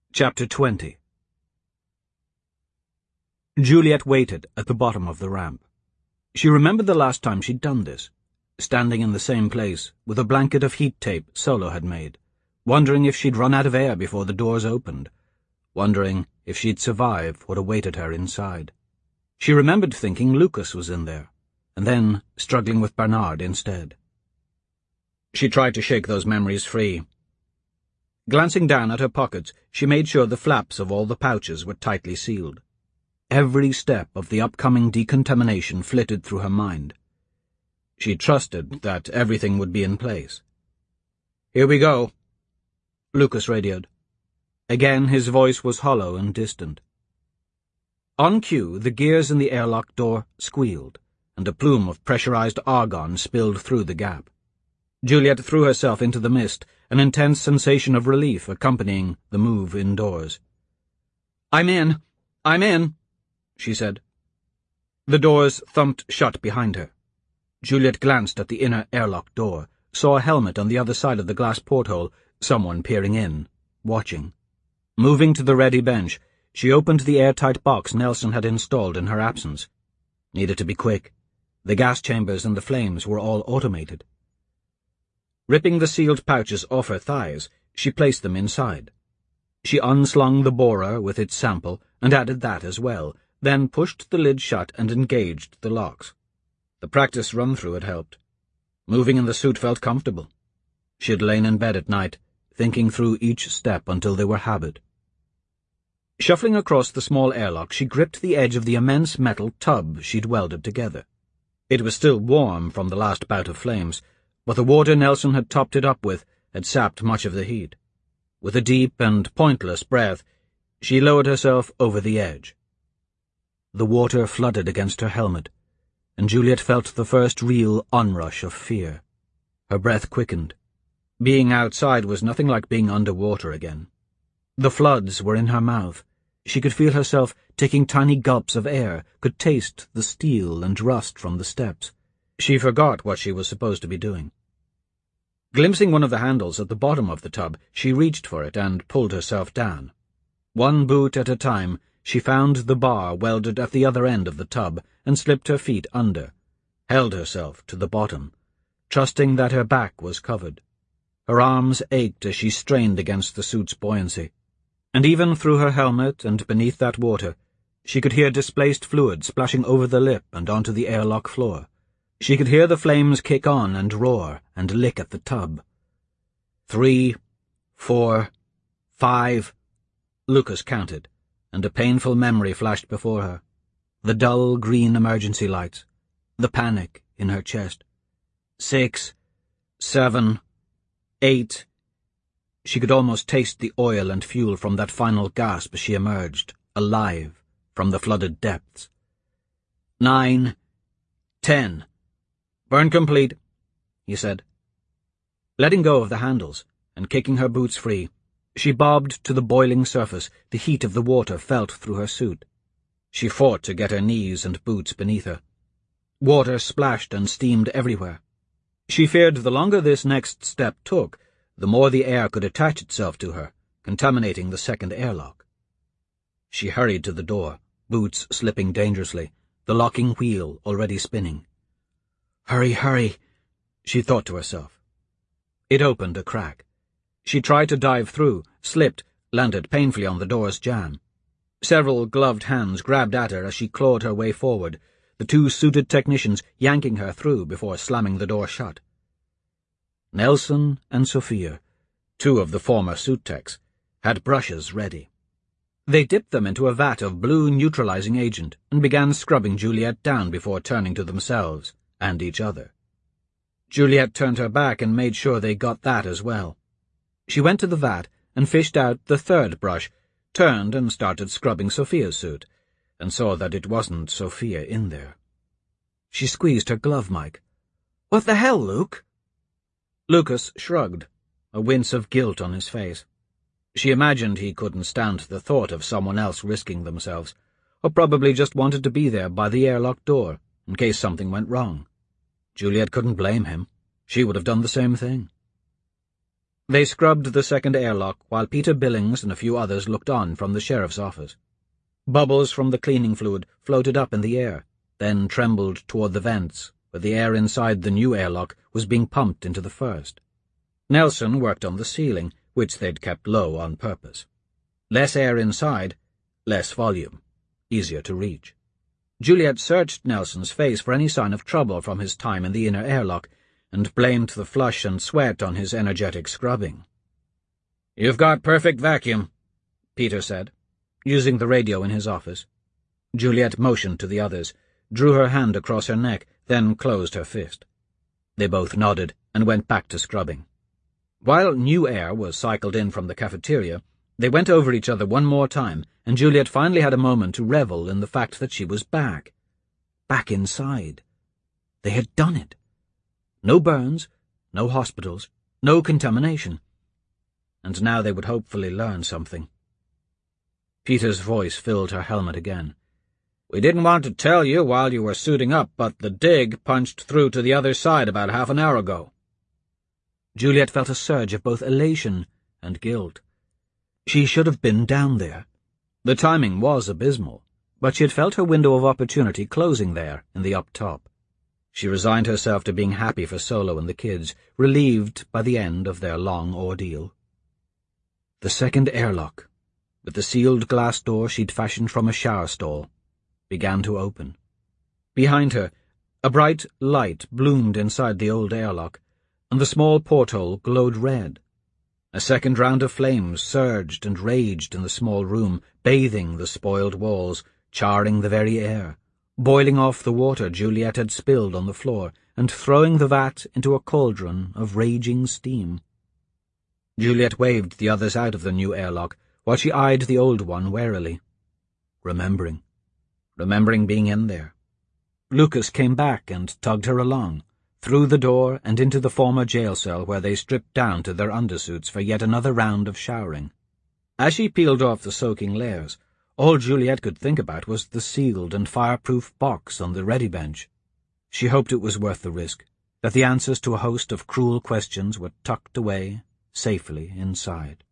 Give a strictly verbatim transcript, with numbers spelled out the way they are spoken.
Chapter twenty. Juliet waited at the bottom of the ramp. She remembered the last time she'd done this, standing in the same place with a blanket of heat tape Solo had made, wondering if she'd run out of air before the doors opened, wondering if she'd survive what awaited her inside. She remembered thinking Lucas was in there, and then struggling with Bernard instead. She tried to shake those memories free. Glancing down at her pockets, she made sure the flaps of all the pouches were tightly sealed. Every step of the upcoming decontamination flitted through her mind. She trusted that everything would be in place. "Here we go," Lucas radioed. Again his voice was hollow and distant. On cue, the gears in the airlock door squealed, and a plume of pressurized argon spilled through the gap. Juliet threw herself into the mist, an intense sensation of relief accompanying the move indoors. "I'm in! I'm in!" she said. The doors thumped shut behind her. Juliet glanced at the inner airlock door, saw a helmet on the other side of the glass porthole, someone peering in, watching. Moving to the ready bench, she opened the airtight box Nelson had installed in her absence. Needed to be quick. The gas chambers and the flames were all automated. Ripping the sealed pouches off her thighs, she placed them inside. She unslung the borer with its sample and added that as well, then pushed the lid shut and engaged the locks. The practice run-through had helped. Moving in the suit felt comfortable. She had lain in bed at night, thinking through each step until they were habit. Shuffling across the small airlock, she gripped the edge of the immense metal tub she'd welded together. It was still warm from the last bout of flames, but the water Nelson had topped it up with had sapped much of the heat. With a deep and pointless breath, she lowered herself over the edge. The water flooded against her helmet, and Juliet felt the first real onrush of fear. Her breath quickened. Being outside was nothing like being underwater again. The floods were in her mouth. She could feel herself taking tiny gulps of air, could taste the steel and rust from the steps. She forgot what she was supposed to be doing. Glimpsing one of the handles at the bottom of the tub, she reached for it and pulled herself down. One boot at a time, she found the bar welded at the other end of the tub and slipped her feet under, held herself to the bottom, trusting that her back was covered. Her arms ached as she strained against the suit's buoyancy, and even through her helmet and beneath that water, she could hear displaced fluid splashing over the lip and onto the airlock floor. She could hear the flames kick on and roar and lick at the tub. Three, four, five, Lucas counted, and a painful memory flashed before her. The dull green emergency lights, the panic in her chest. Six, seven, eight. She could almost taste the oil and fuel from that final gasp as she emerged, alive, from the flooded depths. Nine, ten. "Burn complete," he said. Letting go of the handles and kicking her boots free, she bobbed to the boiling surface. The heat of the water felt through her suit. She fought to get her knees and boots beneath her. Water splashed and steamed everywhere. She feared the longer this next step took, the more the air could attach itself to her, contaminating the second airlock. She hurried to the door, boots slipping dangerously, the locking wheel already spinning. "Hurry, hurry," she thought to herself. It opened a crack. She tried to dive through, slipped, landed painfully on the door's jamb. Several gloved hands grabbed at her as she clawed her way forward, the two suited technicians yanking her through before slamming the door shut. Nelson and Sophia, two of the former suit techs, had brushes ready. They dipped them into a vat of blue neutralizing agent and began scrubbing Juliet down before turning to themselves and each other. Juliet turned her back and made sure they got that as well. She went to the vat and fished out the third brush, turned and started scrubbing Sophia's suit, and saw that it wasn't Sophia in there. She squeezed her glove mic. "What the hell, Luke?" Lucas shrugged, a wince of guilt on his face. She imagined he couldn't stand the thought of someone else risking themselves, or probably just wanted to be there by the airlock door, in case something went wrong. Juliet couldn't blame him. She would have done the same thing. They scrubbed the second airlock while Peter Billings and a few others looked on from the sheriff's office. Bubbles from the cleaning fluid floated up in the air, then trembled toward the vents, where the air inside the new airlock was being pumped into the first. Nelson worked on the ceiling, which they'd kept low on purpose. Less air inside, less volume, easier to reach. Juliet searched Nelson's face for any sign of trouble from his time in the inner airlock, and blamed the flush and sweat on his energetic scrubbing. "You've got perfect vacuum," Peter said, using the radio in his office. Juliet motioned to the others, drew her hand across her neck, then closed her fist. They both nodded and went back to scrubbing. While new air was cycled in from the cafeteria, they went over each other one more time, and Juliet finally had a moment to revel in the fact that she was back. Back inside. They had done it. No burns, no hospitals, no contamination. And now they would hopefully learn something. Peter's voice filled her helmet again. "We didn't want to tell you while you were suiting up, but the dig punched through to the other side about half an hour ago." Juliet felt a surge of both elation and guilt. She should have been down there. The timing was abysmal, but she had felt her window of opportunity closing there in the up top. She resigned herself to being happy for Solo and the kids, relieved by the end of their long ordeal. The second airlock, with the sealed glass door she'd fashioned from a shower stall, began to open. Behind her, a bright light bloomed inside the old airlock, and the small porthole glowed red. A second round of flames surged and raged in the small room, bathing the spoiled walls, charring the very air, boiling off the water Juliet had spilled on the floor, and throwing the vat into a cauldron of raging steam. Juliet waved the others out of the new airlock, while she eyed the old one warily. Remembering. Remembering being in there. Lucas came back and tugged her along, through the door and into the former jail cell where they stripped down to their undersuits for yet another round of showering. As she peeled off the soaking layers, all Juliet could think about was the sealed and fireproof box on the ready bench. She hoped it was worth the risk, that the answers to a host of cruel questions were tucked away safely inside.